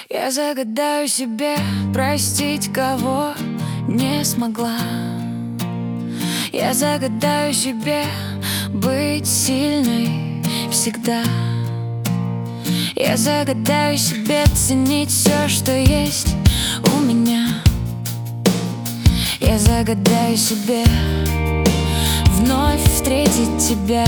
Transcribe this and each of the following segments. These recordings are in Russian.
Я загадаю себе простить, кого не смогла. Я загадаю себе быть сильной всегда. Я загадаю себе ценить все, что есть у меня. Я загадаю себе вновь встретить тебя.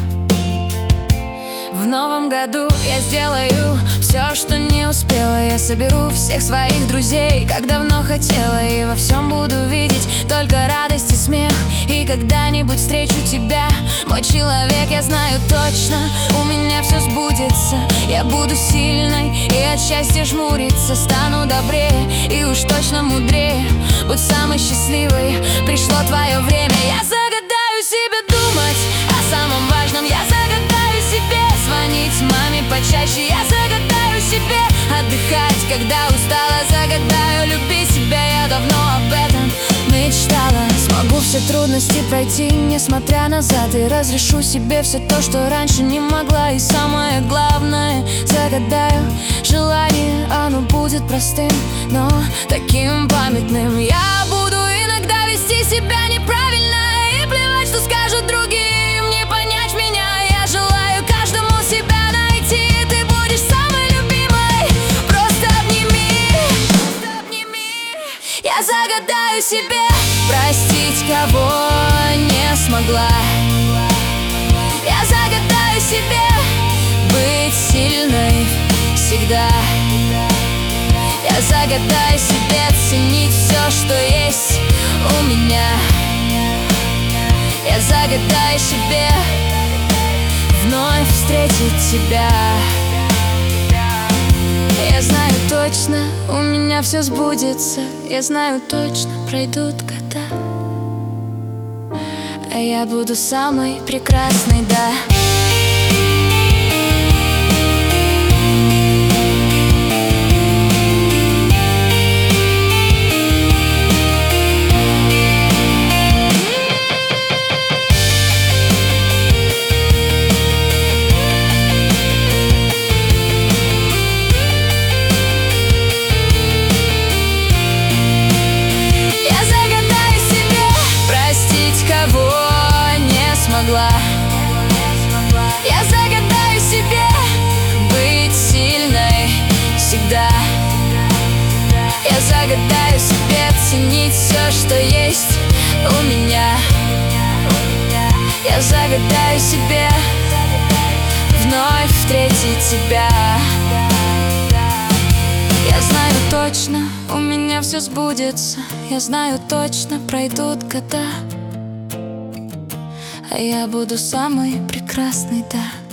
В новом году я сделаю все, что не успела. Я соберу всех своих друзей, как давно хотела. И во всем буду видеть только радость и смех. И когда-нибудь встречу тебя, мой человек. Я знаю точно, у меня все сбудется. Я буду сильной и от счастья жмуриться. Стану добрее и уж точно мудрее. Будь самой счастливой, пришло твое время. Я загадаю себе думать о самом важном. Я загадаю себе звонить маме почаще. Я загадаю себе отдыхать, когда устала. Загадаю любить себя, я давно об этом мечтала. Смогу все трудности пройти, несмотря назад. И разрешу себе все то, что раньше не могла. И самое главное, загадаю желание. Оно будет простым, но таким памятным. Я буду иногда вести себя неправильно и плевать, что скажут другие, не понять меня. Я желаю каждому себя найти. Ты будешь самой любимой, просто обними. Я загадаю себе простить, кого не смогла. Я загадаю себе быть сильной всегда. Я загадаю себе ценить все, что есть у меня. Я загадаю себе вновь встретить тебя. Я знаю точно, у меня все сбудется. Я знаю точно, пройдут года, а я буду самой прекрасной, да. Я загадаю себе быть сильной всегда. Я загадаю себе ценить все, что есть у меня. Я загадаю себе вновь встретить тебя. Я знаю точно, у меня все сбудется. Я знаю точно, пройдут года, а я буду самой прекрасной, да.